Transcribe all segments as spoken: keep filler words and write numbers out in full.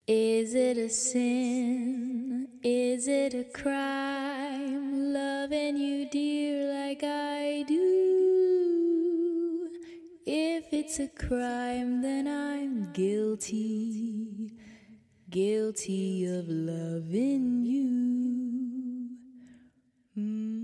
Is it a sin? Is it a crime? Loving you dear like I do. If it's a crime, then I'm guilty. Guilty of loving you. Mm.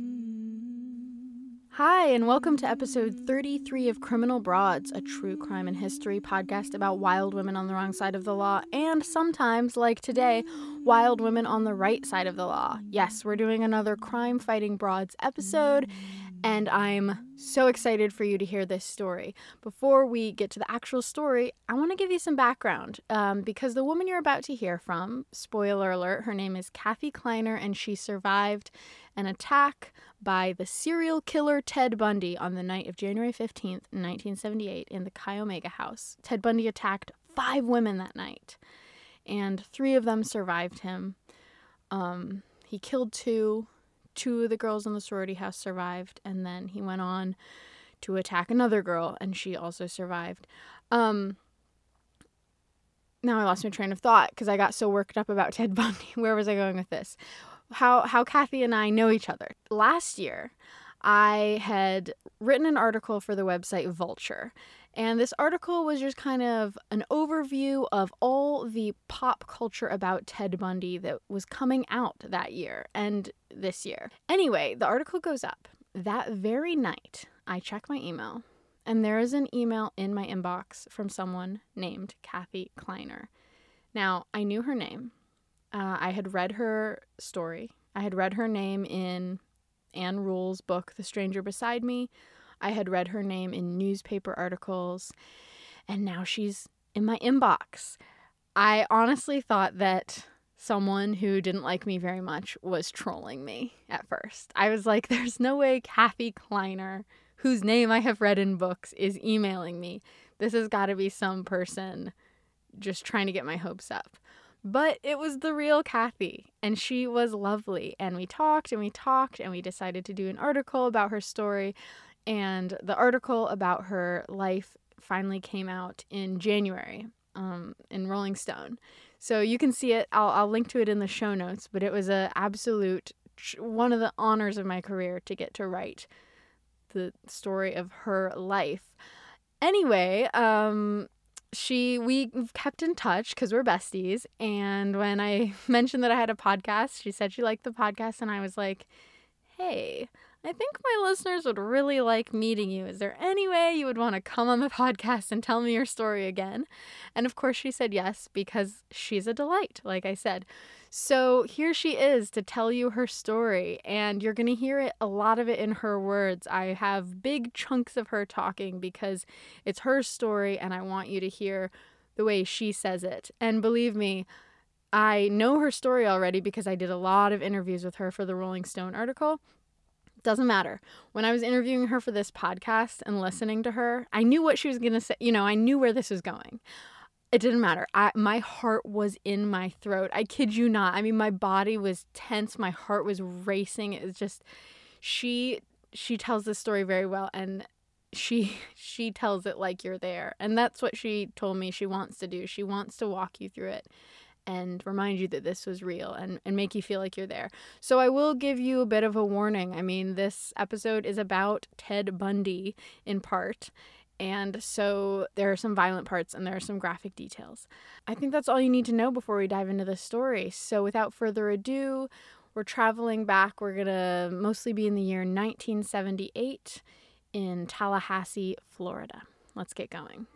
Hi, and welcome to episode thirty-three of Criminal Broads, a true crime and history podcast about wild women on the wrong side of the law, and sometimes, like today, wild women on the right side of the law. Yes, we're doing another crime-fighting broads episode, and I'm so excited for you to hear this story. Before we get to the actual story, I want to give you some background, um, because the woman you're about to hear from, spoiler alert, her name is Kathy Kleiner, and she survived an attack by the serial killer Ted Bundy on the night of January fifteenth, nineteen seventy-eight in the Chi Omega house. Ted Bundy attacked five women that night, and three of them survived him. Um, he killed two. Two of the girls in the sorority house survived, and then he went on to attack another girl, and she also survived. Um, now I lost my train of thought because I got so worked up about Ted Bundy. Where was I going with this? How how Kathy and I know each other. Last year, I had written an article for the website Vulture, and this article was just kind of an overview of all the pop culture about Ted Bundy that was coming out that year and this year. Anyway, the article goes up. That very night, I check my email, and there is an email in my inbox from someone named Kathy Kleiner. Now, I knew her name. Uh, I had read her story. I had read her name in Anne Rule's book, The Stranger Beside Me. I had read her name in newspaper articles, and now she's in my inbox. I honestly thought that someone who didn't like me very much was trolling me at first. I was like, there's no way Kathy Kleiner, whose name I have read in books, is emailing me. This has got to be some person just trying to get my hopes up. But it was the real Kathy, and she was lovely, and we talked and we talked, and we decided to do an article about her story, and the article about her life finally came out in January um, in Rolling Stone. So you can see it. I'll, I'll link to it in the show notes, but it was an absolute, one of the honors of my career to get to write the story of her life. Anyway, um... She, we kept in touch because we're besties, and when I mentioned that I had a podcast, she said she liked the podcast, and I was like, hey, I think my listeners would really like meeting you. Is there any way you would want to come on the podcast and tell me your story again? And of course she said yes, because she's a delight, like I said. So here she is to tell you her story, and you're going to hear it, a lot of it in her words. I have big chunks of her talking because it's her story, and I want you to hear the way she says it. And believe me, I know her story already because I did a lot of interviews with her for the Rolling Stone article. Doesn't matter. When I was interviewing her for this podcast and listening to her, I knew what she was going to say. You know, I knew where this was going. It didn't matter. I, my heart was in my throat. I kid you not. I mean, my body was tense. My heart was racing. It was just, she, she tells this story very well, and she, she tells it like you're there. And that's what she told me she wants to do. She wants to walk you through it and remind you that this was real and, and make you feel like you're there. So I will give you a bit of a warning. I mean, this episode is about Ted Bundy in part. And so there are some violent parts and there are some graphic details. I think that's all you need to know before we dive into the story. So without further ado, we're traveling back. We're going to mostly be in the year nineteen seventy-eight in Tallahassee, Florida. Let's get going.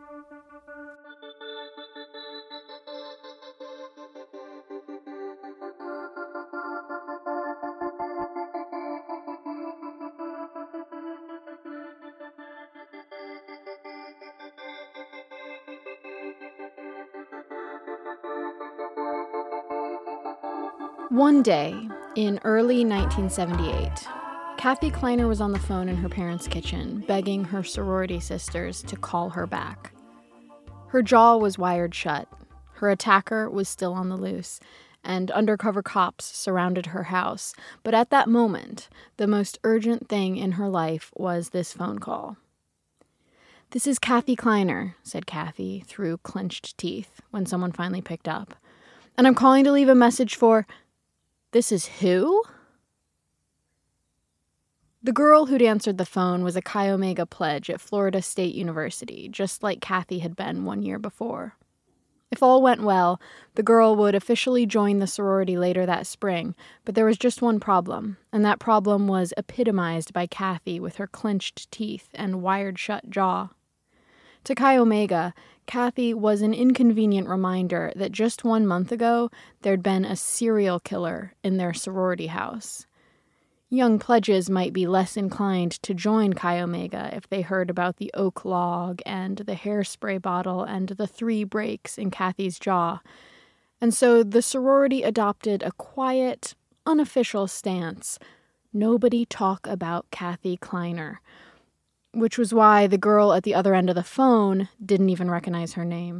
One day, in early nineteen seventy-eight, Kathy Kleiner was on the phone in her parents' kitchen, begging her sorority sisters to call her back. Her jaw was wired shut, her attacker was still on the loose, and undercover cops surrounded her house. But at that moment, the most urgent thing in her life was this phone call. "This is Kathy Kleiner," said Kathy through clenched teeth when someone finally picked up. And I'm calling to leave a message for, this is who? The girl who'd answered the phone was a Chi Omega pledge at Florida State University, just like Kathy had been one year before. If all went well, the girl would officially join the sorority later that spring, but there was just one problem, and that problem was epitomized by Kathy with her clenched teeth and wired-shut jaw. To Chi Omega, Kathy was an inconvenient reminder that just one month ago, there'd been a serial killer in their sorority house. Young pledges might be less inclined to join Chi Omega if they heard about the oak log and the hairspray bottle and the three breaks in Kathy's jaw. And so the sorority adopted a quiet, unofficial stance. Nobody talk about Kathy Kleiner. Which was why the girl at the other end of the phone didn't even recognize her name.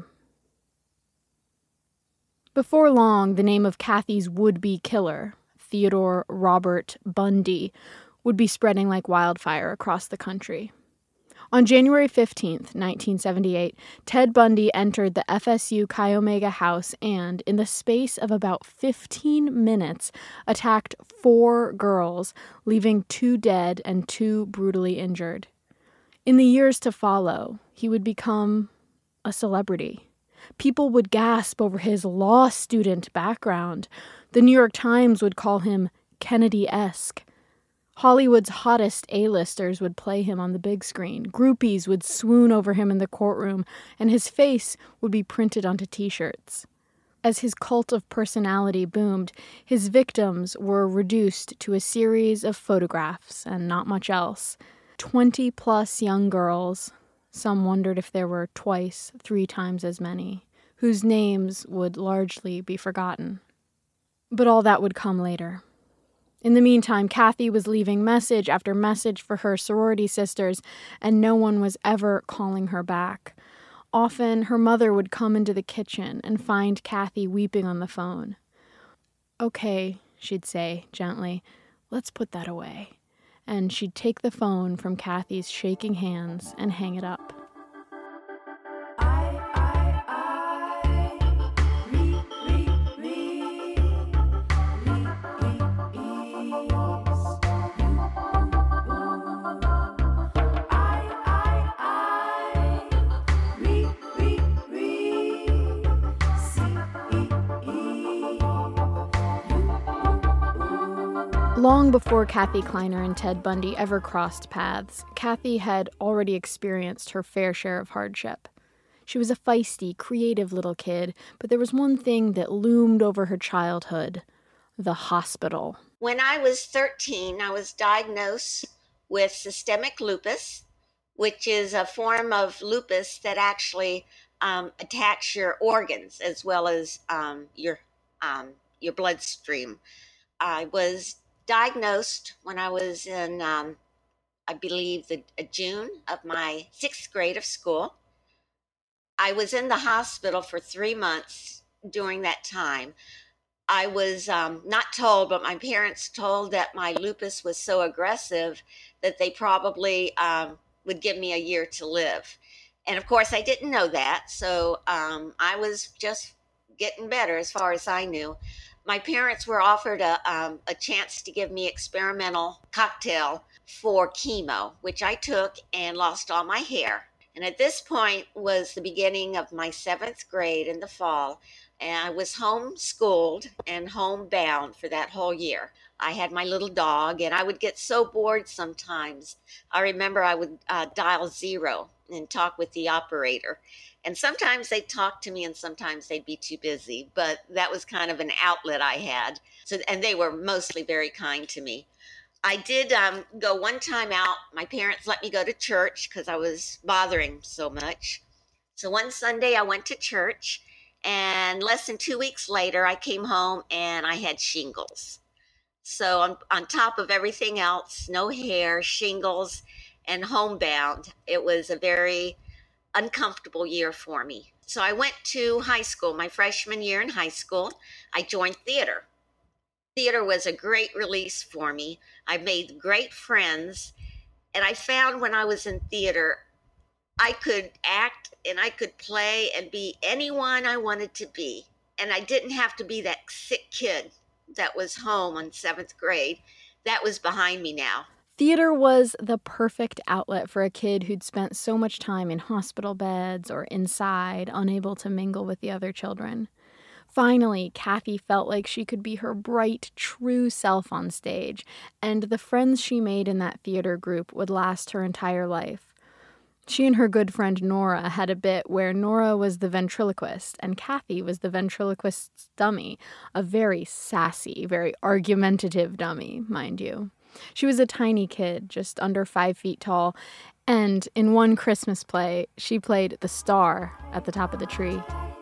Before long, the name of Kathy's would-be killer, Theodore Robert Bundy, would be spreading like wildfire across the country. On January fifteenth, nineteen seventy-eight, Ted Bundy entered the F S U Chi Omega house and, in the space of about fifteen minutes, attacked four girls, leaving two dead and two brutally injured. In the years to follow, he would become a celebrity. People would gasp over his law student background. The New York Times would call him Kennedy-esque. Hollywood's hottest A-listers would play him on the big screen. Groupies would swoon over him in the courtroom, and his face would be printed onto T-shirts. As his cult of personality boomed, his victims were reduced to a series of photographs and not much else. Twenty-plus young girls, some wondered if there were twice, three times as many, whose names would largely be forgotten. But all that would come later. In the meantime, Kathy was leaving message after message for her sorority sisters, and no one was ever calling her back. Often, her mother would come into the kitchen and find Kathy weeping on the phone. "Okay," she'd say gently, "let's put that away." And she'd take the phone from Kathy's shaking hands and hang it up. Long before Kathy Kleiner and Ted Bundy ever crossed paths, Kathy had already experienced her fair share of hardship. She was a feisty, creative little kid, but there was one thing that loomed over her childhood: the hospital. When I was thirteen, I was diagnosed with systemic lupus, which is a form of lupus that actually um, attacks your organs as well as um, your um, your bloodstream. I was diagnosed when I was in, um, I believe, the uh, June of my sixth grade of school. I was in the hospital for three months during that time. I was um, not told, but my parents told that my lupus was so aggressive that they probably um, would give me a year to live. And of course, I didn't know that. So um, I was just getting better as far as I knew. My parents were offered a, um, a chance to give me experimental cocktail for chemo, which I took and lost all my hair. And at this point was the beginning of my seventh grade in the fall. And I was homeschooled and homebound for that whole year. I had my little dog, and I would get so bored sometimes. I remember I would uh, dial zero and talk with the operator. And sometimes they'd talk to me, and sometimes they'd be too busy. But that was kind of an outlet I had. So, and they were mostly very kind to me. I did um, go one time out. My parents let me go to church because I was bothering so much. So one Sunday I went to church, and less than two weeks later I came home and I had shingles. So on, on top of everything else, no hair, shingles, and homebound, it was a very uncomfortable year for me. So I went to high school, my freshman year in high school. I joined theater. Theater was a great release for me. I made great friends, and I found when I was in theater, I could act and I could play and be anyone I wanted to be. and I didn't have to be that sick kid that was home in seventh grade. That was behind me now. Theater was the perfect outlet for a kid who'd spent so much time in hospital beds or inside, unable to mingle with the other children. Finally, Kathy felt like she could be her bright, true self on stage, and the friends she made in that theater group would last her entire life. She and her good friend Nora had a bit where Nora was the ventriloquist and Kathy was the ventriloquist's dummy, a very sassy, very argumentative dummy, mind you. She was a tiny kid, just under five feet tall, and in one Christmas play, she played the star at the top of the tree.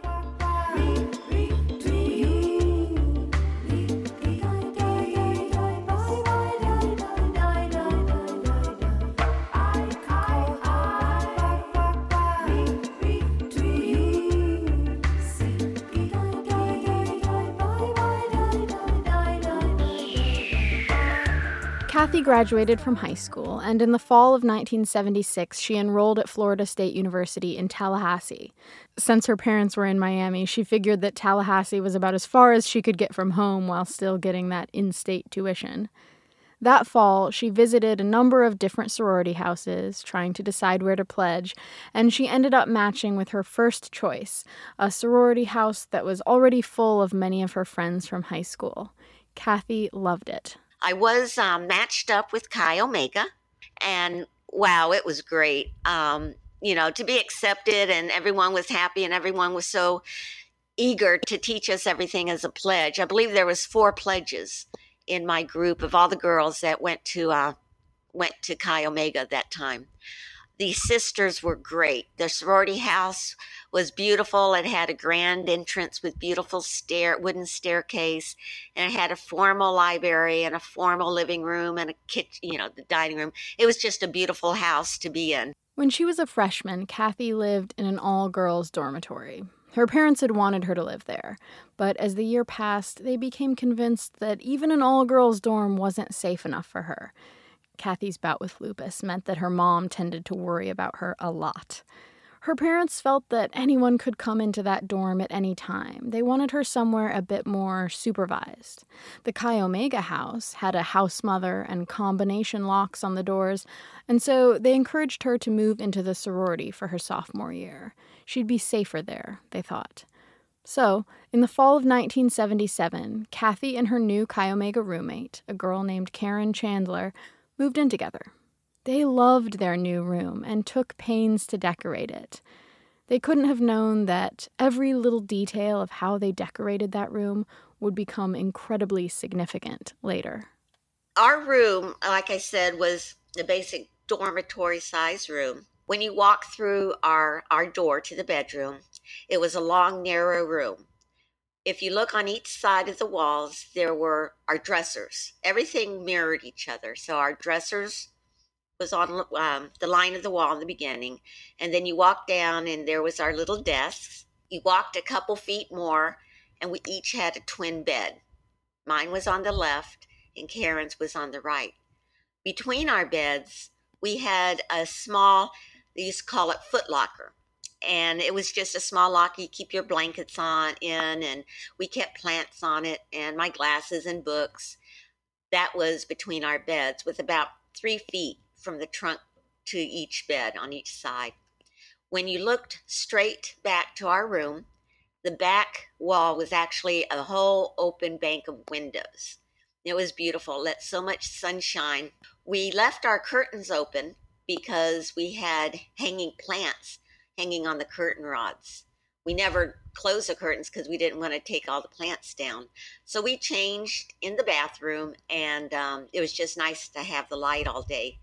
Kathy graduated from high school, and in the fall of nineteen seventy-six, she enrolled at Florida State University in Tallahassee. Since her parents were in Miami, she figured that Tallahassee was about as far as she could get from home while still getting that in-state tuition. That fall, she visited a number of different sorority houses, trying to decide where to pledge, and she ended up matching with her first choice, a sorority house that was already full of many of her friends from high school. Kathy loved it. I was um, matched up with Chi Omega, and wow, it was great. Um, you know, to be accepted, and everyone was happy, and everyone was so eager to teach us everything as a pledge. I believe there was four pledges in my group of all the girls that went to uh, went to Chi Omega that time. The sisters were great. The sorority house was beautiful. It had a grand entrance with beautiful stair, wooden staircase, and it had a formal library and a formal living room and a kitchen, you know, the dining room. It was just a beautiful house to be in. When she was a freshman, Kathy lived in an all-girls dormitory. Her parents had wanted her to live there, but as the year passed, they became convinced that even an all-girls dorm wasn't safe enough for her. Kathy's bout with lupus meant that her mom tended to worry about her a lot. Her parents felt that anyone could come into that dorm at any time. They wanted her somewhere a bit more supervised. The Chi Omega house had a house mother and combination locks on the doors, and so they encouraged her to move into the sorority for her sophomore year. She'd be safer there, they thought. So, in the fall of nineteen seventy-seven, Kathy and her new Chi Omega roommate, a girl named Karen Chandler, moved in together. They loved their new room and took pains to decorate it. They couldn't have known that every little detail of how they decorated that room would become incredibly significant later. Our room, like I said, was the basic dormitory size room. When you walk through our, our door to the bedroom, it was a long, narrow room. If you look on each side of the walls, there were our dressers. Everything mirrored each other. So our dressers was on um, the line of the wall in the beginning. And then you walked down and there was our little desks. You walked a couple feet more and we each had a twin bed. Mine was on the left and Karen's was on the right. Between our beds, we had a small, they used to call it foot locker. And it was just a small locker you keep your blankets on in, and we kept plants on it and my glasses and books. That was between our beds with about three feet from the trunk to each bed on each side. When you looked straight back to our room, the back wall was actually a whole open bank of windows. It was beautiful, let so much sunshine. We left our curtains open because we had hanging plants hanging on the curtain rods. We never closed the curtains because we didn't want to take all the plants down. So we changed in the bathroom, and um, it was just nice to have the light all day.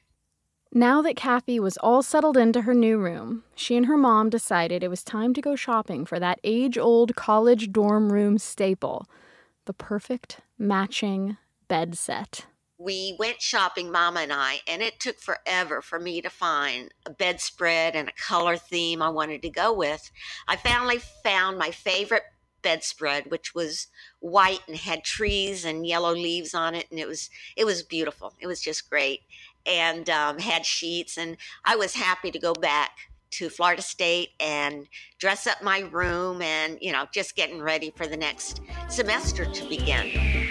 Now that Kathy was all settled into her new room, she and her mom decided it was time to go shopping for that age-old college dorm room staple, the perfect matching bed set. We went shopping, Mama and I, and it took forever for me to find a bedspread and a color theme I wanted to go with. I finally found my favorite bedspread, which was white and had trees and yellow leaves on it, and it was it was beautiful. It was just great, and um, had sheets, and I was happy to go back to Florida State and dress up my room and, you know, just getting ready for the next semester to begin.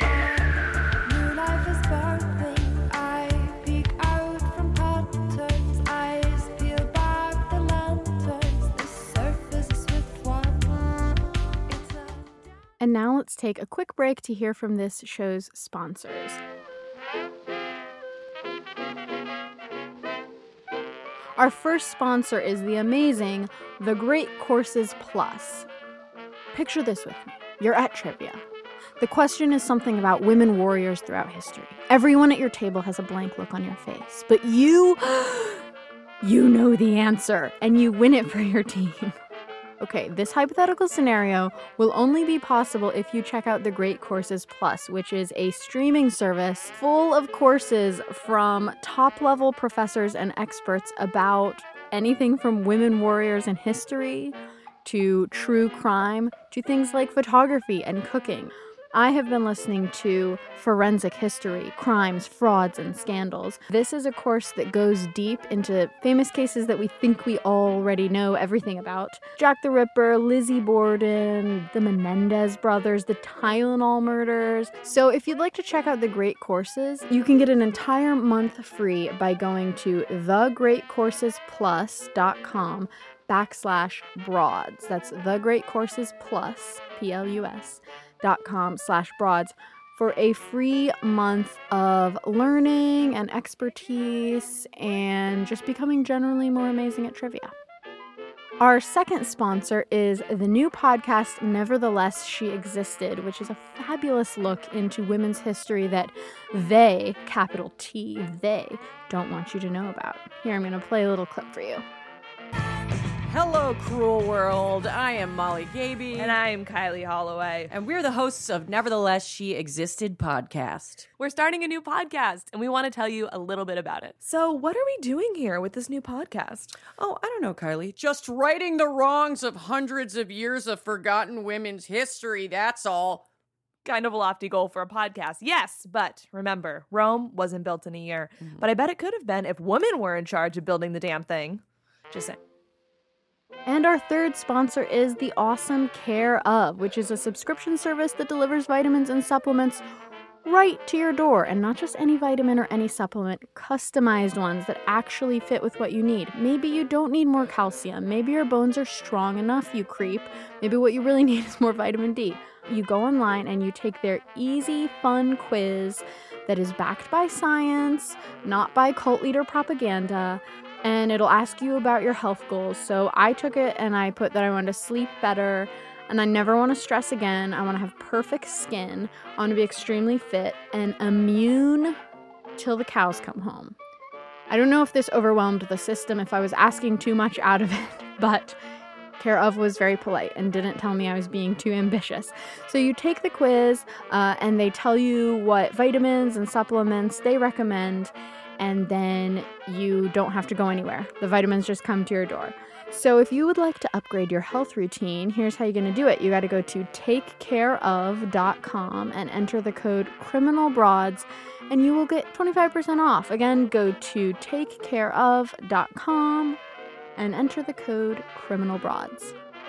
And now let's take a quick break to hear from this show's sponsors. Our first sponsor is the amazing The Great Courses Plus. Picture this with me. You're at trivia. The question is something about women warriors throughout history. Everyone at your table has a blank look on your face, but you, you know the answer, and you win it for your team. Okay, this hypothetical scenario will only be possible if you check out the Great Courses Plus, which is a streaming service full of courses from top-level professors and experts about anything from women warriors in history to true crime to things like photography and cooking. I have been listening to Forensic History, Crimes, Frauds, and Scandals. This is a course that goes deep into famous cases that we think we already know everything about. Jack the Ripper, Lizzie Borden, the Menendez brothers, the Tylenol murders. So if you'd like to check out the Great Courses, you can get an entire month free by going to thegreatcoursesplus.com backslash broads. That's thegreatcoursesplus, P L U S, dot com slash broads for a free month of learning and expertise and just becoming generally more amazing at trivia. Our second sponsor is the new podcast, Nevertheless, She Existed, which is a fabulous look into women's history that they, capital T, they, don't want you to know about. Here, I'm going to play a little clip for you. Hello, cruel world. I am Molly Gaby. And I am Kylie Holloway. And we're the hosts of Nevertheless, She Existed podcast. We're starting a new podcast, and we want to tell you a little bit about it. So what are we doing here with this new podcast? Oh, I don't know, Kylie. Just righting the wrongs of hundreds of years of forgotten women's history, that's all. Kind of a lofty goal for a podcast, yes, but remember, Rome wasn't built in a year. Mm-hmm. But I bet it could have been if women were in charge of building the damn thing. Just saying. And our third sponsor is the awesome Care Of, which is a subscription service that delivers vitamins and supplements right to your door. And not just any vitamin or any supplement, customized ones that actually fit with what you need. Maybe you don't need more calcium. Maybe your bones are strong enough, you creep. Maybe what you really need is more vitamin D. You go online and you take their easy, fun quiz that is backed by science, not by cult leader propaganda, and it'll ask you about your health goals. So I took it and I put that I want to sleep better and I never want to stress again. I want to have perfect skin. I want to be extremely fit and immune till the cows come home. I don't know if this overwhelmed the system, if I was asking too much out of it, but Care Of was very polite and didn't tell me I was being too ambitious. So you take the quiz uh, and they tell you what vitamins and supplements they recommend, and then you don't have to go anywhere. The vitamins just come to your door. So if you would like to upgrade your health routine, here's how you're going to do it. You got to go to take care of dot com and enter the code CRIMINALBROADS, and you will get twenty-five percent off. Again, go to take care of dot com and enter the code CRIMINALBROADS.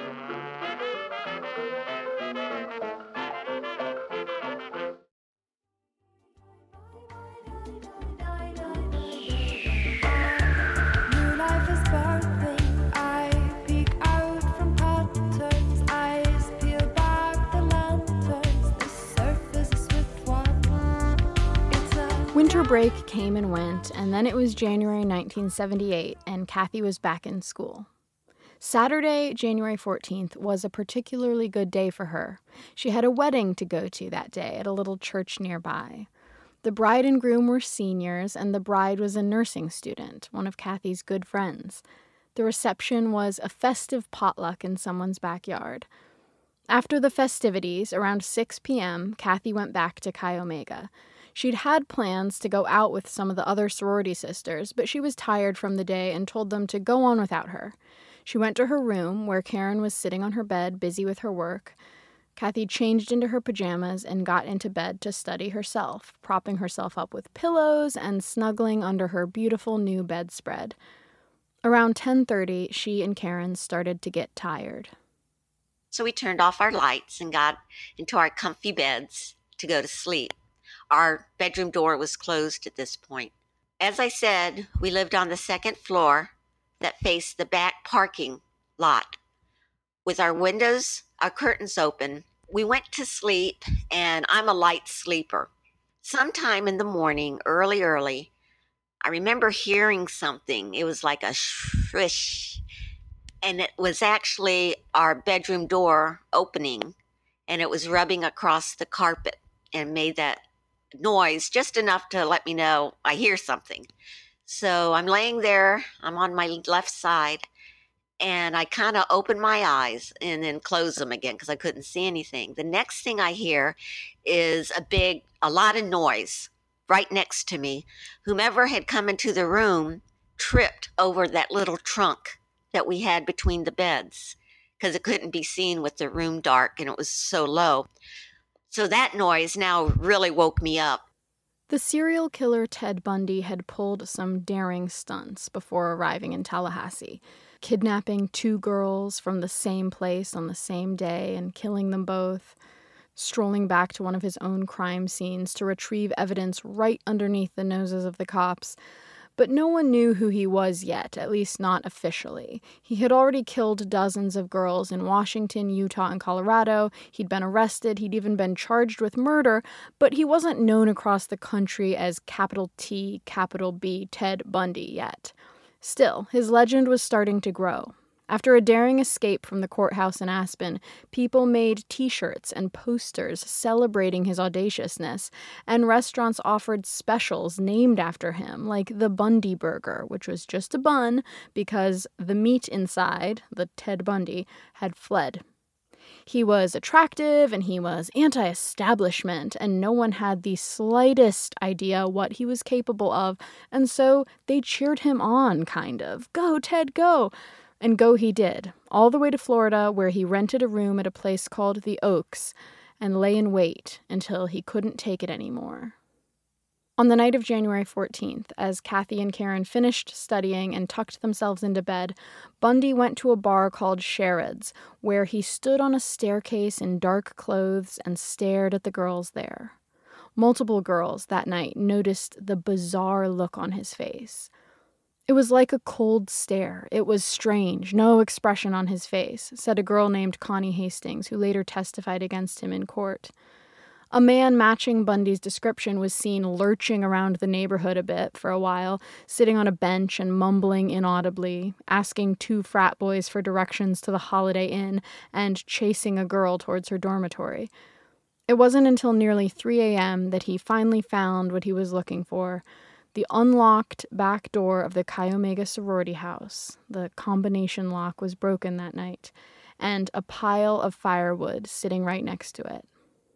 Winter break came and went, and then it was January nineteen seventy-eight, and Kathy was back in school. Saturday, January fourteenth, was a particularly good day for her. She had a wedding to go to that day at a little church nearby. The bride and groom were seniors, and the bride was a nursing student, one of Kathy's good friends. The reception was a festive potluck in someone's backyard. After the festivities, around six p.m., Kathy went back to Chi Omega. She'd had plans to go out with some of the other sorority sisters, but she was tired from the day and told them to go on without her. She went to her room, where Karen was sitting on her bed, busy with her work. Kathy changed into her pajamas and got into bed to study herself, propping herself up with pillows and snuggling under her beautiful new bedspread. Around ten thirty, she and Karen started to get tired. So we turned off our lights and got into our comfy beds to go to sleep. Our bedroom door was closed at this point. As I said, we lived on the second floor that faced the back parking lot. With our windows, our curtains open, we went to sleep, and I'm a light sleeper. Sometime in the morning, early, early, I remember hearing something. It was like a swish, and it was actually our bedroom door opening, and it was rubbing across the carpet and made that noise just enough to let me know I hear something. So I'm laying there, I'm on my left side, and I kind of open my eyes and then close them again because I couldn't see anything. The next thing I hear is a big, a lot of noise right next to me. Whomever had come into the room tripped over that little trunk that we had between the beds because it couldn't be seen with the room dark and it was so low. So that noise now really woke me up. The serial killer Ted Bundy had pulled some daring stunts before arriving in Tallahassee, kidnapping two girls from the same place on the same day and killing them both, strolling back to one of his own crime scenes to retrieve evidence right underneath the noses of the cops. But no one knew who he was yet, at least not officially. He had already killed dozens of girls in Washington, Utah, and Colorado. He'd been arrested. He'd even been charged with murder, but he wasn't known across the country as capital T, capital B, Ted Bundy yet. Still, his legend was starting to grow. After a daring escape from the courthouse in Aspen, people made T-shirts and posters celebrating his audaciousness, and restaurants offered specials named after him, like the Bundy Burger, which was just a bun because the meat inside, the Ted Bundy, had fled. He was attractive and he was anti-establishment, and no one had the slightest idea what he was capable of, and so they cheered him on, kind of. Go, Ted, go! And go he did, all the way to Florida, where he rented a room at a place called The Oaks and lay in wait until he couldn't take it anymore. On the night of January fourteenth, as Kathy and Karen finished studying and tucked themselves into bed, Bundy went to a bar called Sherrod's, where he stood on a staircase in dark clothes and stared at the girls there. Multiple girls that night noticed the bizarre look on his face. It was like a cold stare. It was strange, no expression on his face, said a girl named Connie Hastings, who later testified against him in court. A man matching Bundy's description was seen lurching around the neighborhood a bit for a while, sitting on a bench and mumbling inaudibly, asking two frat boys for directions to the Holiday Inn, and chasing a girl towards her dormitory. It wasn't until nearly three a.m. that he finally found what he was looking for: the unlocked back door of the Chi Omega sorority house. The combination lock was broken that night, and a pile of firewood sitting right next to it.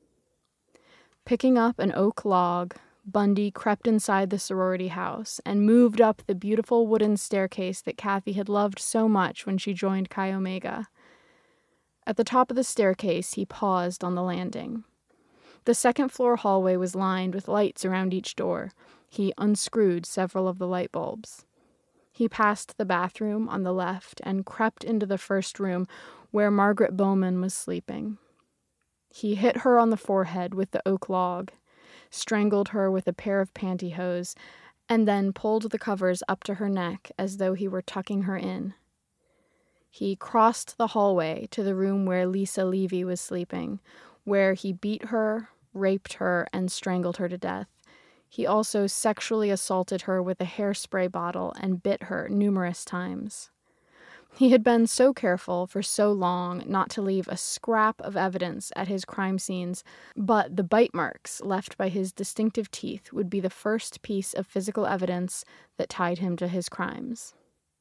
Picking up an oak log, Bundy crept inside the sorority house and moved up the beautiful wooden staircase that Kathy had loved so much when she joined Chi Omega. At the top of the staircase, he paused on the landing. The second-floor hallway was lined with lights around each door. He unscrewed several of the light bulbs. He passed the bathroom on the left and crept into the first room where Margaret Bowman was sleeping. He hit her on the forehead with the oak log, strangled her with a pair of pantyhose, and then pulled the covers up to her neck as though he were tucking her in. He crossed the hallway to the room where Lisa Levy was sleeping, where he beat her, raped her, and strangled her to death. He also sexually assaulted her with a hairspray bottle and bit her numerous times. He had been so careful for so long not to leave a scrap of evidence at his crime scenes, but the bite marks left by his distinctive teeth would be the first piece of physical evidence that tied him to his crimes.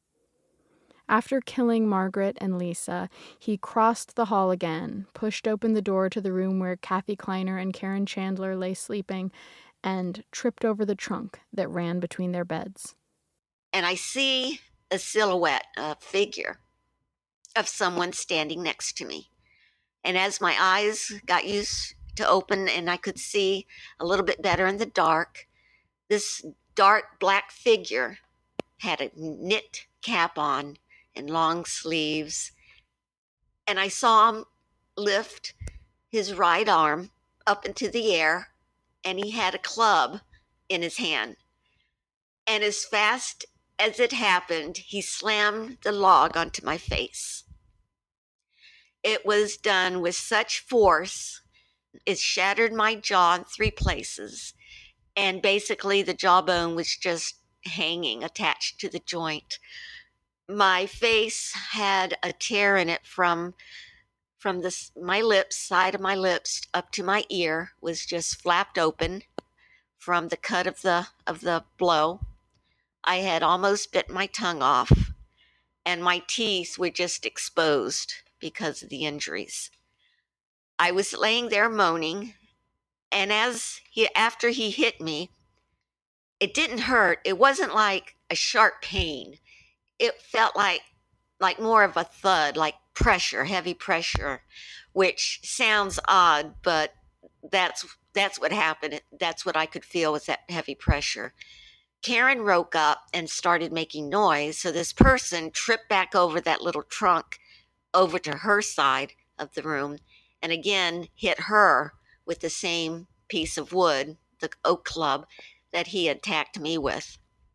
After killing Margaret and Lisa, he crossed the hall again, pushed open the door to the room where Kathy Kleiner and Karen Chandler lay sleeping, and tripped over the trunk that ran between their beds. And I see a silhouette, a figure of someone standing next to me. And as my eyes got used to open and I could see a little bit better in the dark, this dark black figure had a knit cap on and long sleeves. And I saw him lift his right arm up into the air, and he had a club in his hand. And as fast as it happened, he slammed the log onto my face. It was done with such force, it shattered my jaw in three places. And basically the jawbone was just hanging, attached to the joint. My face had a tear in it from from this, my lips, side of my lips up to my ear was just flapped open from the cut of the of the blow. I had almost bit my tongue off, and my teeth were just exposed because of the injuries. I was laying there moaning, and as he after he hit me, it didn't hurt. It wasn't like a sharp pain. It felt like like more of a thud, like pressure, heavy pressure, which sounds odd, but that's that's what happened. That's what I could feel, was that heavy pressure. Karen woke up and started making noise, so this person tripped back over that little trunk over to her side of the room and again hit her with the same piece of wood, the oak club that he attacked me with.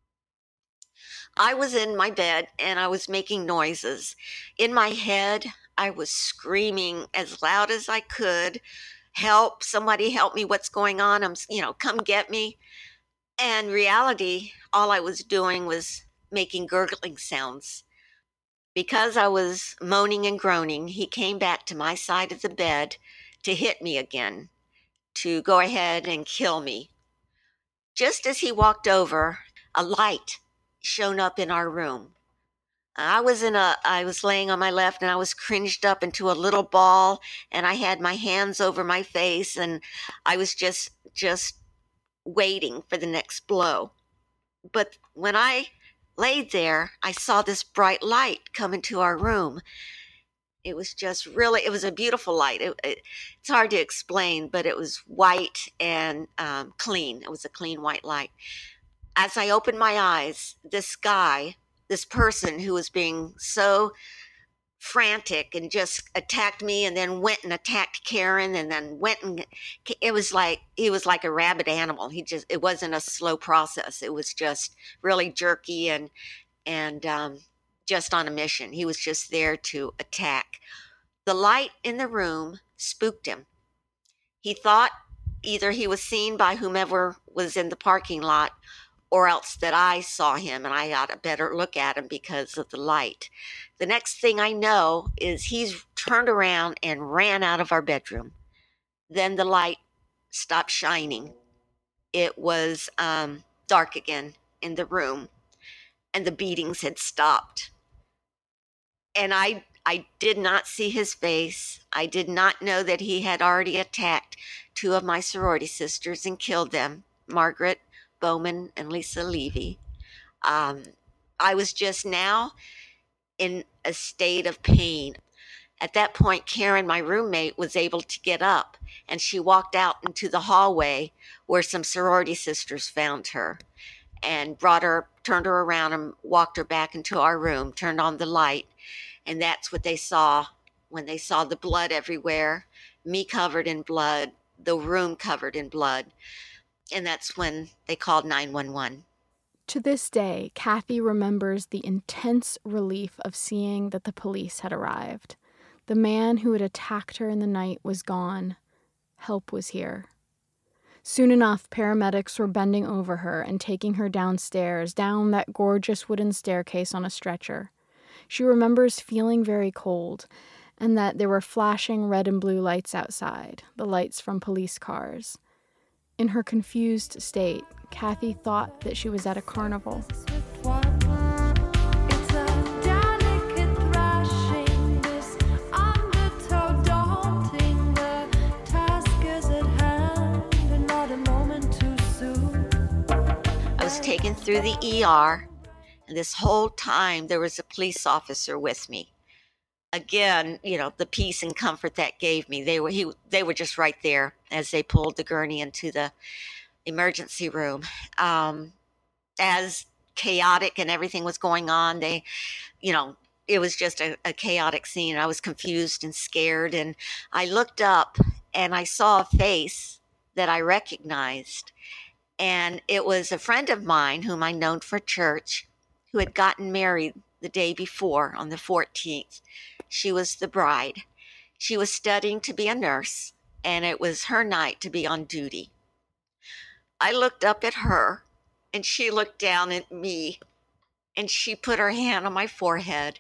I was in my bed and I was making noises. In my head, I was screaming as loud as I could, "Help, somebody help me, what's going on? I'm, you know, come get me." And reality, all I was doing was making gurgling sounds. Because I was moaning and groaning, he came back to my side of the bed to hit me again, to go ahead and kill me. Just as he walked over, a light shone up in our room. I was in a, I was laying on my left and I was cringed up into a little ball, and I had my hands over my face, and I was just, just waiting for the next blow. But when I laid there, I saw this bright light come into our room. It was just really, it was a beautiful light. It, it, it's hard to explain, but it was white and um, clean. It was a clean white light. As I opened my eyes, this guy, this person who was being so frantic and just attacked me and then went and attacked Karen and then went and it was like, he was like a rabid animal. He just, it wasn't a slow process. It was just really jerky and, and um, just on a mission. He was just there to attack. The light in the room spooked him. He thought either he was seen by whomever was in the parking lot, or else that I saw him and I got a better look at him because of the light. The next thing I know is he's turned around and ran out of our bedroom. Then the light stopped shining. It was um, dark again in the room, and the beatings had stopped. And I, I did not see his face. I did not know that he had already attacked two of my sorority sisters and killed them, Margaret Bowman and Lisa Levy. Um, I was just now in a state of pain. At that point, Karen, my roommate, was able to get up, and she walked out into the hallway where some sorority sisters found her and brought her, turned her around and walked her back into our room, turned on the light. And that's what they saw when they saw the blood everywhere, me covered in blood, the room covered in blood. And that's when they called nine one one. To this day, Kathy remembers the intense relief of seeing that the police had arrived. The man who had attacked her in the night was gone. Help was here. Soon enough, paramedics were bending over her and taking her downstairs, down that gorgeous wooden staircase on a stretcher. She remembers feeling very cold, and that there were flashing red and blue lights outside, the lights from police cars. In her confused state, Kathy thought that she was at a carnival. I was taken through the E R, and this whole time there was a police officer with me. Again, you know, the peace and comfort that gave me. They were he, they were just right there as they pulled the gurney into the emergency room. Um, as chaotic and everything was going on. They, you know, it was just a, a chaotic scene. I was confused and scared. And I looked up and I saw a face that I recognized. And it was a friend of mine whom I known for church who had gotten married the day before on the fourteenth. She was the bride. She was studying to be a nurse, and it was her night to be on duty. I looked up at her, and she looked down at me, and she put her hand on my forehead,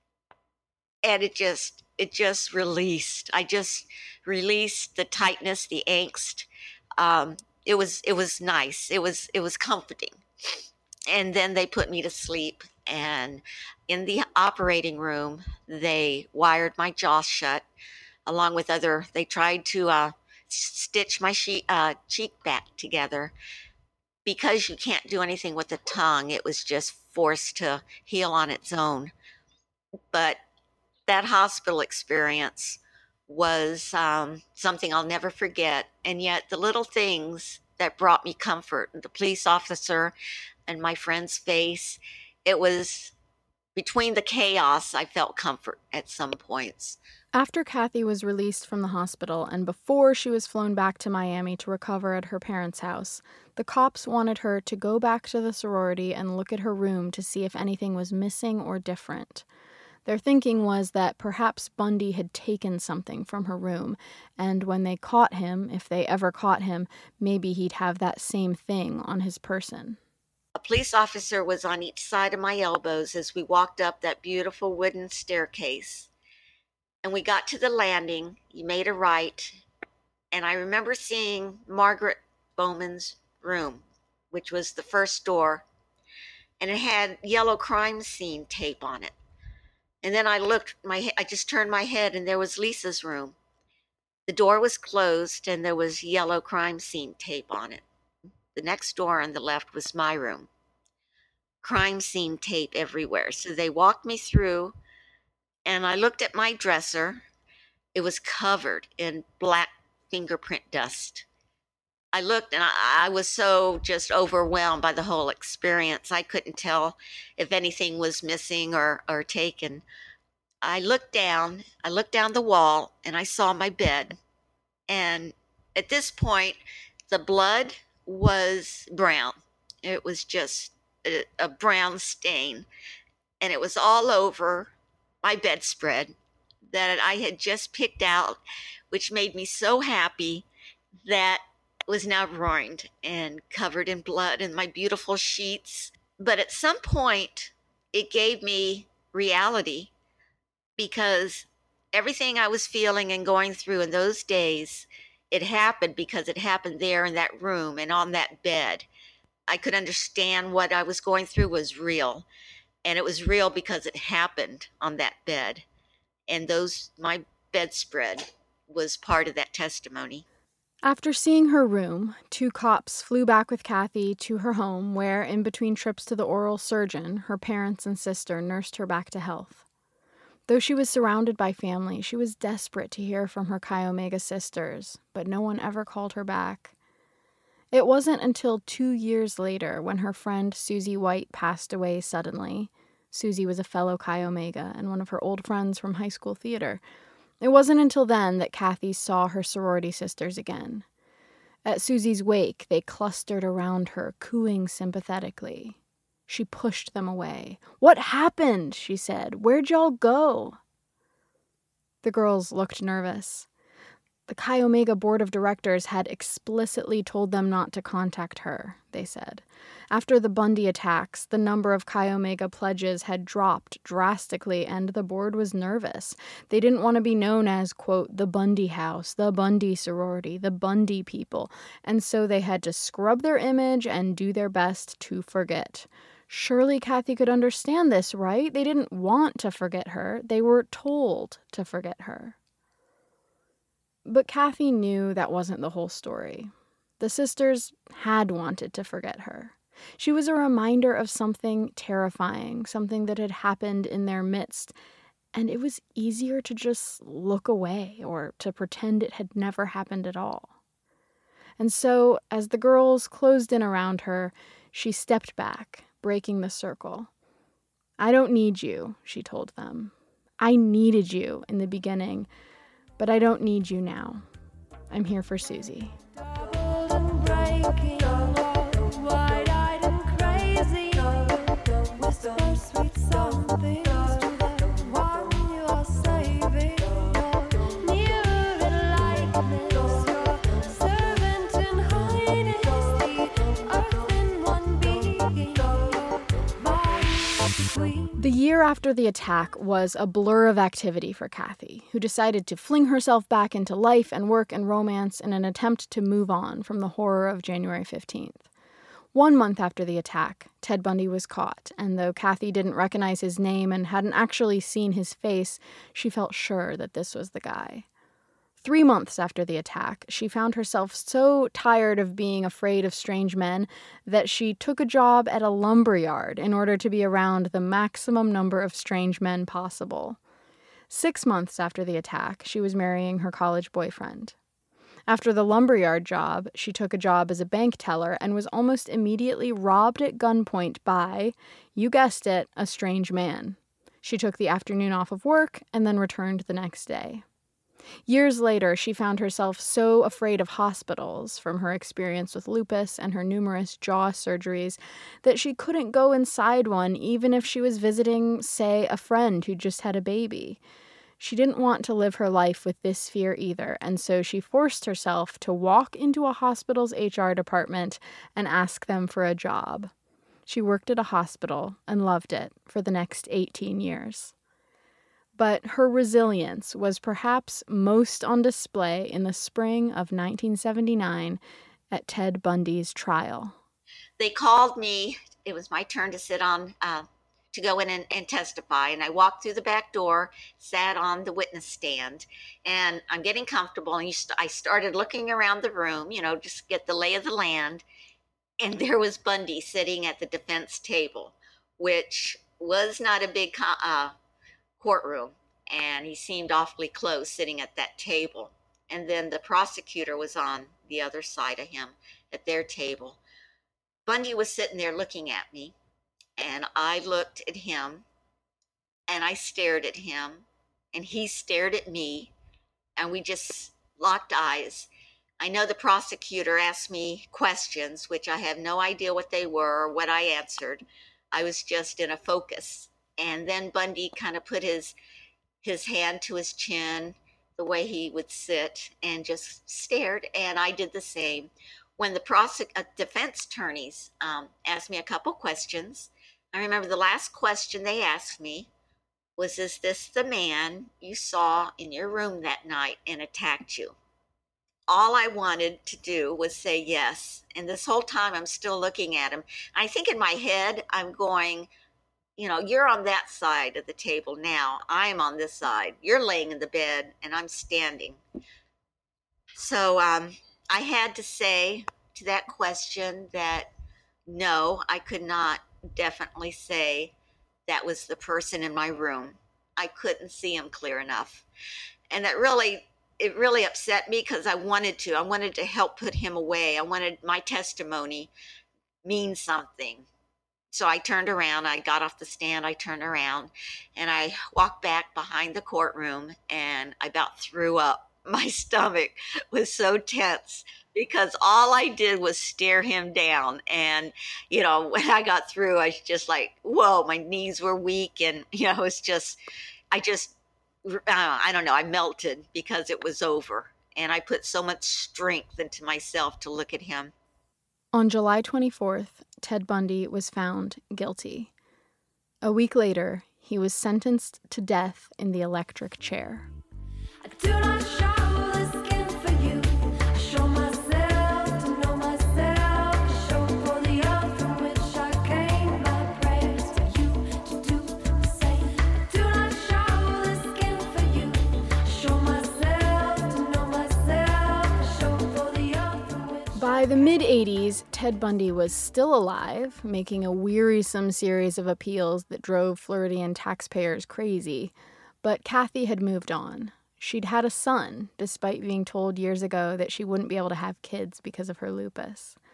and it just, it just released. I just released the tightness, the angst. Um, it was, it was nice. It was, it was comforting. And then they put me to sleep, and in the operating room, they wired my jaw shut, along with other, they tried to uh, stitch my she- uh, cheek back together. Because you can't do anything with the tongue, it was just forced to heal on its own. But that hospital experience was um, something I'll never forget. And yet the little things that brought me comfort, the police officer and my friend's face, it was between the chaos, I felt comfort at some points. After Kathy was released from the hospital and before she was flown back to Miami to recover at her parents' house, the cops wanted her to go back to the sorority and look at her room to see if anything was missing or different. Their thinking was that perhaps Bundy had taken something from her room, and when they caught him, if they ever caught him, maybe he'd have that same thing on his person. A police officer was on each side of my elbows as we walked up that beautiful wooden staircase. And we got to the landing, you made a right, and I remember seeing Margaret Bowman's room, which was the first door, and it had yellow crime scene tape on it. And then I looked, my I just turned my head, and there was Lisa's room. The door was closed, and there was yellow crime scene tape on it. The next door on the left was my room. Crime scene tape everywhere. So they walked me through, and I looked at my dresser. It was covered in black fingerprint dust. I looked, and I, I was so just overwhelmed by the whole experience. I couldn't tell if anything was missing or, or taken. I looked down, I looked down the wall, and I saw my bed. And at this point, the blood was brown. It was just a, a brown stain. And it was all over my bedspread that I had just picked out, which made me so happy that was now ruined and covered in blood and my beautiful sheets. But at some point, it gave me reality because everything I was feeling and going through in those days, it happened because it happened there in that room and on that bed. I could understand what I was going through was real. And it was real because it happened on that bed. And those, my bedspread was part of that testimony. After seeing her room, two cops flew back with Kathy to her home where, in between trips to the oral surgeon, her parents and sister nursed her back to health. Though she was surrounded by family, she was desperate to hear from her Chi Omega sisters, but no one ever called her back. It wasn't until two years later when her friend Susie White passed away suddenly. Susie was a fellow Chi Omega and one of her old friends from high school theater. It wasn't until then that Kathy saw her sorority sisters again. At Susie's wake, they clustered around her, cooing sympathetically. She pushed them away. "What happened?" she said. "Where'd y'all go?" The girls looked nervous. The Chi Omega board of directors had explicitly told them not to contact her, they said. After the Bundy attacks, the number of Chi Omega pledges had dropped drastically, and the board was nervous. They didn't want to be known as, quote, the Bundy house, the Bundy sorority, the Bundy people, and so they had to scrub their image and do their best to forget. Surely Kathy could understand this, right? They didn't want to forget her. They were told to forget her. But Kathy knew that wasn't the whole story. The sisters had wanted to forget her. She was a reminder of something terrifying, something that had happened in their midst, and it was easier to just look away or to pretend it had never happened at all. And so, as the girls closed in around her, she stepped back, breaking the circle. "I don't need you," she told them. "I needed you in the beginning, but I don't need you now. I'm here for Susie." The year after the attack was a blur of activity for Kathy, who decided to fling herself back into life and work and romance in an attempt to move on from the horror of January fifteenth. One month after the attack, Ted Bundy was caught, and though Kathy didn't recognize his name and hadn't actually seen his face, she felt sure that this was the guy. Three months after the attack, she found herself so tired of being afraid of strange men that she took a job at a lumber yard in order to be around the maximum number of strange men possible. Six months after the attack, she was marrying her college boyfriend. After the lumberyard job, she took a job as a bank teller and was almost immediately robbed at gunpoint by, you guessed it, a strange man. She took the afternoon off of work and then returned the next day. Years later, she found herself so afraid of hospitals from her experience with lupus and her numerous jaw surgeries that she couldn't go inside one even if she was visiting, say, a friend who just had a baby. She didn't want to live her life with this fear either, and so she forced herself to walk into a hospital's H R department and ask them for a job. She worked at a hospital and loved it for the next eighteen years. But her resilience was perhaps most on display in the spring of nineteen seventy-nine at Ted Bundy's trial. They called me. It was my turn to sit on, uh, to go in and, and testify. And I walked through the back door, sat on the witness stand, and I'm getting comfortable. And you st- I started looking around the room, you know, just get the lay of the land. And there was Bundy sitting at the defense table, which was not a big uh, courtroom, and he seemed awfully close sitting at that table. And then the prosecutor was on the other side of him at their table. Bundy was sitting there looking at me, and I looked at him, and I stared at him, and he stared at me, and we just locked eyes. I know the prosecutor asked me questions, which I have no idea what they were or what I answered. I was just in a focus. And then Bundy kind of put his his hand to his chin, the way he would sit, and just stared, and I did the same. When the prosec- uh, defense attorneys um, asked me a couple questions, I remember the last question they asked me was, is this the man you saw in your room that night and attacked you? All I wanted to do was say yes, and this whole time I'm still looking at him. I think in my head I'm going, you know, you're on that side of the table now. I'm on this side. You're laying in the bed and I'm standing. So um, I had to say to that question that no, I could not definitely say that was the person in my room. I couldn't see him clear enough. And that really, it really upset me because I wanted to. I wanted to help put him away. I wanted my testimony mean something. So I turned around, I got off the stand, I turned around, and I walked back behind the courtroom, and I about threw up. My stomach was so tense because all I did was stare him down. And, you know, when I got through, I was just like, whoa, my knees were weak. And, you know, it was just, I just, uh, I don't know, I melted because it was over. And I put so much strength into myself to look at him. On July twenty-fourth, Ted Bundy was found guilty. A week later, he was sentenced to death in the electric chair. I do not show the skin for you. I show myself to know myself. I show for the earth from which I came. My prayers to you to do the same. I do not show the skin for you. I show myself to know myself. I show for the earth from which By the mid-eighties, Ted Bundy was still alive, making a wearisome series of appeals that drove Floridian taxpayers crazy. But Kathy had moved on. She'd had a son, despite being told years ago that she wouldn't be able to have kids because of her lupus.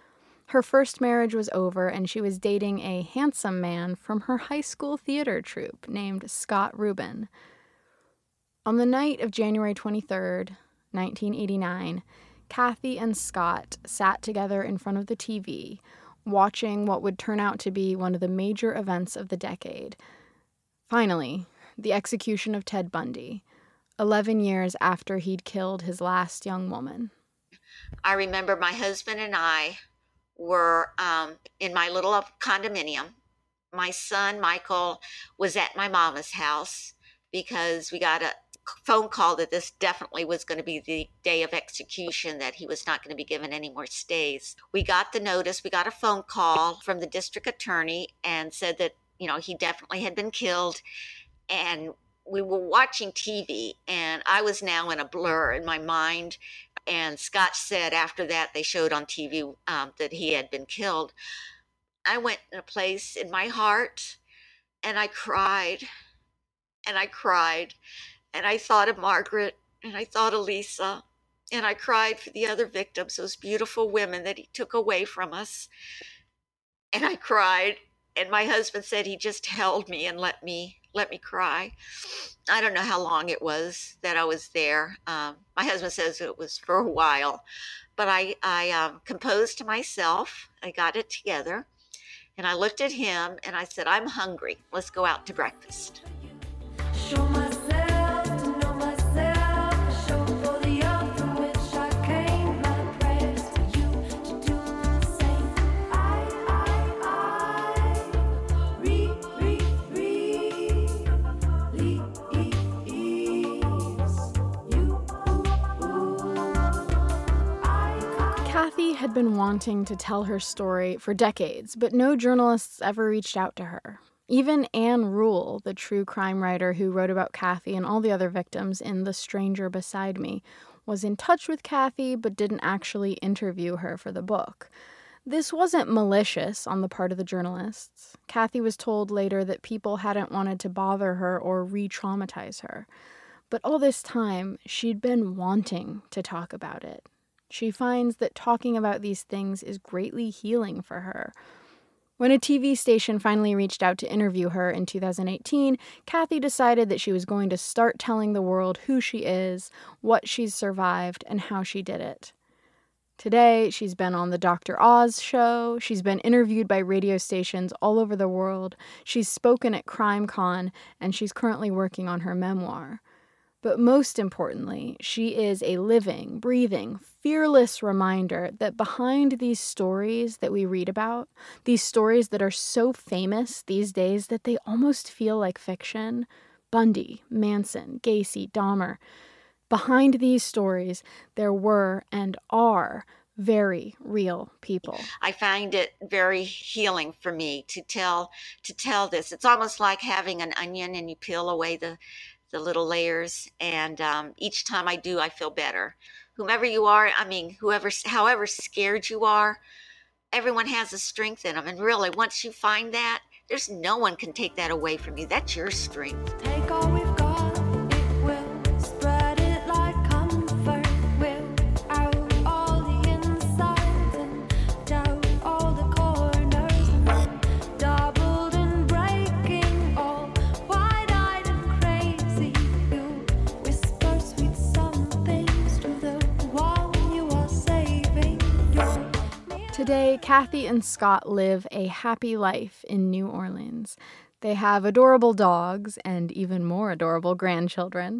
Her first marriage was over, and she was dating a handsome man from her high school theater troupe named Scott Rubin. On the night of January twenty-third, nineteen eighty-nine, Kathy and Scott sat together in front of the T V, watching what would turn out to be one of the major events of the decade. Finally, the execution of Ted Bundy, eleven years after he'd killed his last young woman. I remember my husband and I were um, in my little condominium. My son, Michael, was at my mama's house because we got a phone call that this definitely was going to be the day of execution, that he was not going to be given any more stays. We got the notice. We got a phone call from the district attorney and said that, you know, he definitely had been killed. And we were watching T V, and I was now in a blur in my mind. And Scott said after that, they showed on T V um, that he had been killed. I went in a place in my heart, and I cried, and I cried, and I thought of Margaret, and I thought of Lisa, and I cried for the other victims, those beautiful women that he took away from us. And I cried, and my husband said he just held me and let me let me cry. I don't know how long it was that I was there. Um, my husband says it was for a while, but I, I um, composed to myself. I got it together, and I looked at him, and I said, I'm hungry. Let's go out to breakfast. Show myself to know myself. Show for the earth from which I came. My prayers for you to do the same. I, I, I, re, re, re, you. Kathy had been wanting to tell her story for decades, but no journalists ever reached out to her. Even Anne Rule, the true crime writer who wrote about Kathy and all the other victims in The Stranger Beside Me, was in touch with Kathy but didn't actually interview her for the book. This wasn't malicious on the part of the journalists. Kathy was told later that people hadn't wanted to bother her or re-traumatize her. But all this time, she'd been wanting to talk about it. She finds that talking about these things is greatly healing for her. When a T V station finally reached out to interview her in two thousand eighteen, Kathy decided that she was going to start telling the world who she is, what she's survived, and how she did it. Today, she's been on the Doctor Oz show, she's been interviewed by radio stations all over the world, she's spoken at CrimeCon, and she's currently working on her memoir. But most importantly, she is a living, breathing, fearless reminder that behind these stories that we read about, these stories that are so famous these days that they almost feel like fiction, Bundy, Manson, Gacy, Dahmer, behind these stories, there were and are very real people. I find it very healing for me to tell to tell this. It's almost like having an onion and you peel away the the little layers, and um, each time I do, I feel better. Whomever you are, I mean, whoever, however scared you are, everyone has a strength in them. And really, once you find that, there's no one can take that away from you. That's your strength. Take all we've got, it will spread it like comfort. We'll out all the insides and down all the corners, and then doubled and breaking, all wide-eyed and crazy. You whisper sweet somethings to the one you are saving. You're Today, Kathy and Scott live a happy life in New Orleans. They have adorable dogs and even more adorable grandchildren.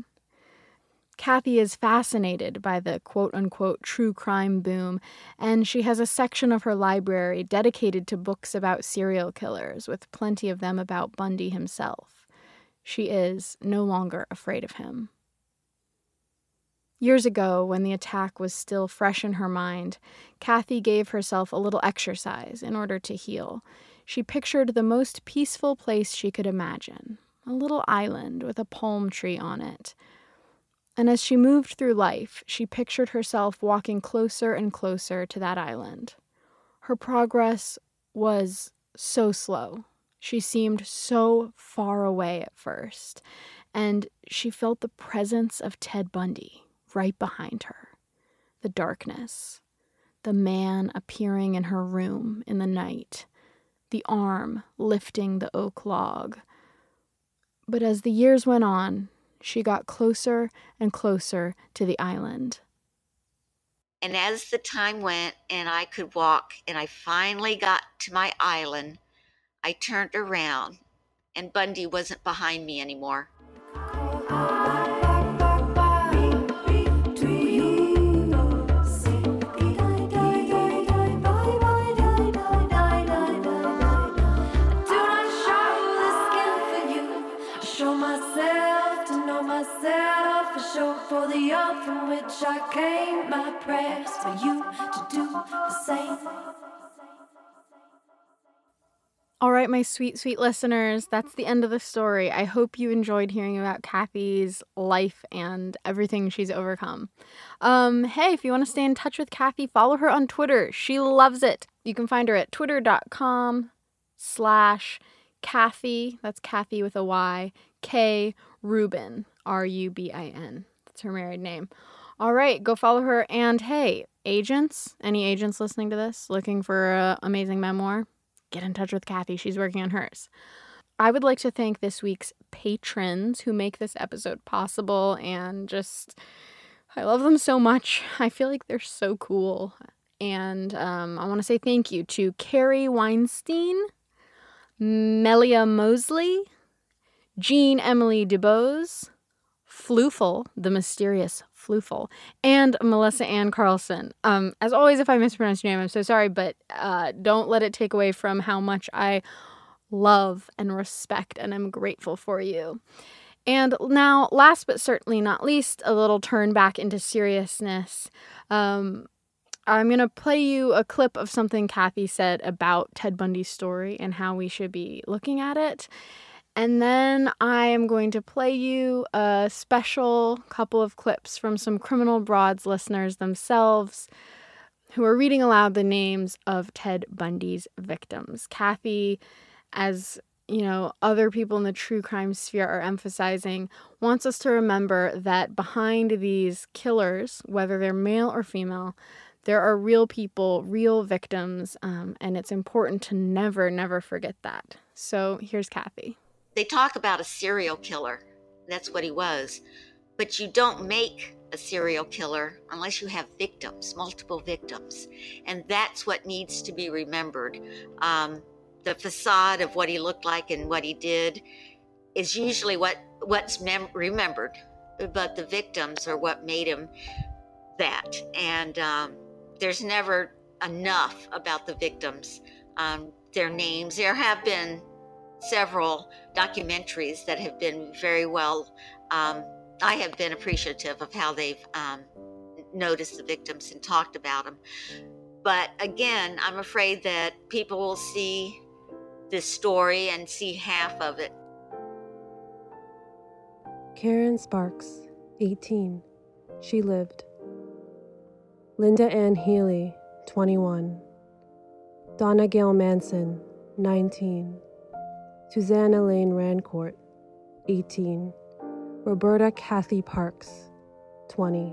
Kathy is fascinated by the quote-unquote true crime boom, and she has a section of her library dedicated to books about serial killers, with plenty of them about Bundy himself. She is no longer afraid of him. Years ago, when the attack was still fresh in her mind, Kathy gave herself a little exercise in order to heal. She pictured the most peaceful place she could imagine, a little island with a palm tree on it. And as she moved through life, she pictured herself walking closer and closer to that island. Her progress was so slow. She seemed so far away at first, and she felt the presence of Ted Bundy right behind her. The darkness, the man appearing in her room in the night, the arm lifting the oak log. But as the years went on, she got closer and closer to the island. And as the time went and I could walk and I finally got to my island, I turned around and Bundy wasn't behind me anymore. For the earth from which I came, my prayers for you to do the same. All right, my sweet, sweet listeners, that's the end of the story. I hope you enjoyed hearing about Kathy's life and everything she's overcome. Um, hey, if you want to stay in touch with Kathy, follow her on Twitter. She loves it. You can find her at twitter.com slash Kathy, that's Kathy with a Y, K Rubin, R U B I N. That's her married name. All right, go follow her. And hey, agents, any agents listening to this, looking for an amazing memoir, get in touch with Kathy. She's working on hers. I would like to thank this week's patrons who make this episode possible, and just, I love them so much. I feel like they're so cool. And um, I want to say thank you to Carrie Weinstein, Melia Mosley, Jean Emily DuBose, Floofel, the mysterious Floofel, and Melissa Ann Carlson. Um, as always, if I mispronounce your name, I'm so sorry, but uh, don't let it take away from how much I love and respect and am grateful for you. And now, last but certainly not least, a little turn back into seriousness. Um, I'm going to play you a clip of something Kathy said about Ted Bundy's story and how we should be looking at it. And then I am going to play you a special couple of clips from some Criminal Broads listeners themselves who are reading aloud the names of Ted Bundy's victims. Kathy, as you know, other people in the true crime sphere are emphasizing, wants us to remember that behind these killers, whether they're male or female, there are real people, real victims, um, and it's important to never, never forget that. So here's Kathy. They talk about a serial killer. That's what he was. But you don't make a serial killer unless you have victims, multiple victims. And that's what needs to be remembered. Um, the facade of what he looked like and what he did is usually what, what's mem- remembered. But the victims are what made him that. And um, there's never enough about the victims, um, their names. There have been several documentaries that have been very well, um, I have been appreciative of how they've um, noticed the victims and talked about them. But again, I'm afraid that people will see this story and see half of it. Karen Sparks, eighteen. She lived. Linda Ann Healy, twenty-one. Donna Gail Manson, nineteen. Susanna Lane Rancourt, eighteen. Roberta Kathy Parks, twenty.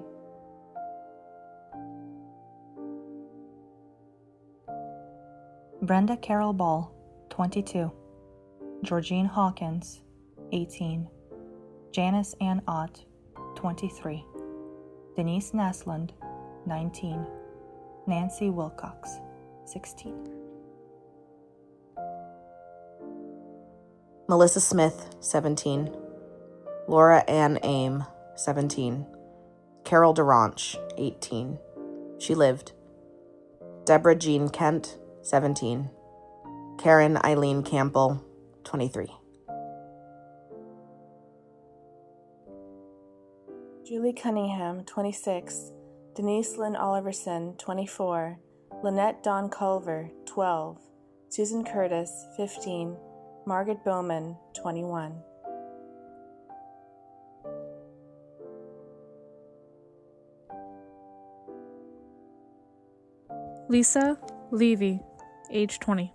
Brenda Carol Ball, twenty-two. Georgine Hawkins, eighteen. Janice Ann Ott, twenty-three. Denise Naslund, nineteen. Nancy Wilcox, sixteen. Melissa Smith, seventeen. Laura Ann Aim, seventeen. Carol DeRanche, eighteen. She lived. Deborah Jean Kent, seventeen. Karen Eileen Campbell, twenty-three. Julie Cunningham, twenty-six. Denise Lynn Oliverson, twenty-four. Lynette Dawn Culver, twelve. Susan Curtis, fifteen. Margaret Bowman, twenty-one. Lisa Levy, age twenty.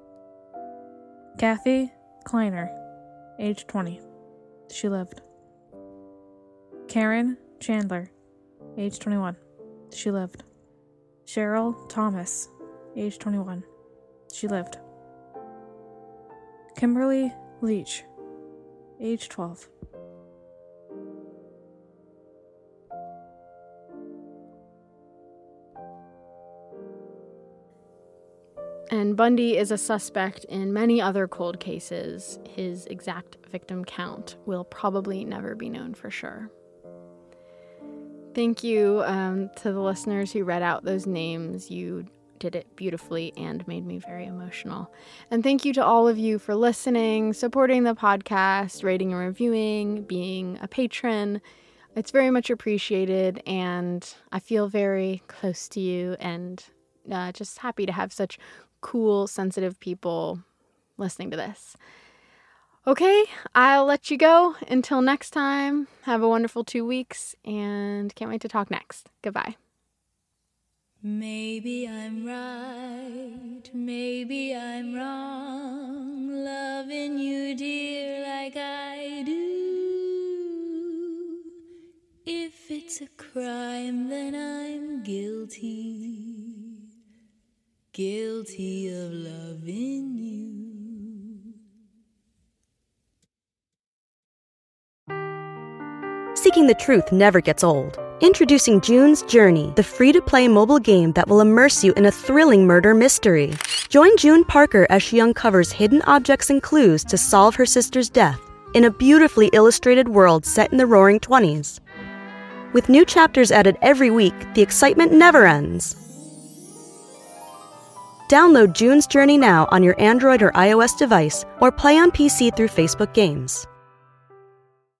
Kathy Kleiner, age twenty. She lived. Karen Chandler, age twenty-one. She lived. Cheryl Thomas, age twenty-one. She lived. Kimberly Leach, age twelve. And Bundy is a suspect in many other cold cases. His exact victim count will probably never be known for sure. Thank you um, to the listeners who read out those names. You did it beautifully and made me very emotional. And thank you to all of you for listening, supporting the podcast, rating and reviewing, being a patron. It's very much appreciated, and I feel very close to you and uh, just happy to have such cool, sensitive people listening to this. Okay, I'll let you go. Until next time, have a wonderful two weeks, and can't wait to talk next. Goodbye. Maybe I'm right, maybe I'm wrong, loving you, dear, like I do. If it's a crime, then I'm guilty, guilty of loving you. Seeking the truth never gets old. Introducing June's Journey, the free-to-play mobile game that will immerse you in a thrilling murder mystery. Join June Parker as she uncovers hidden objects and clues to solve her sister's death in a beautifully illustrated world set in the Roaring Twenties. With new chapters added every week, the excitement never ends. Download June's Journey now on your Android or iOS device, or play on P C through Facebook Games.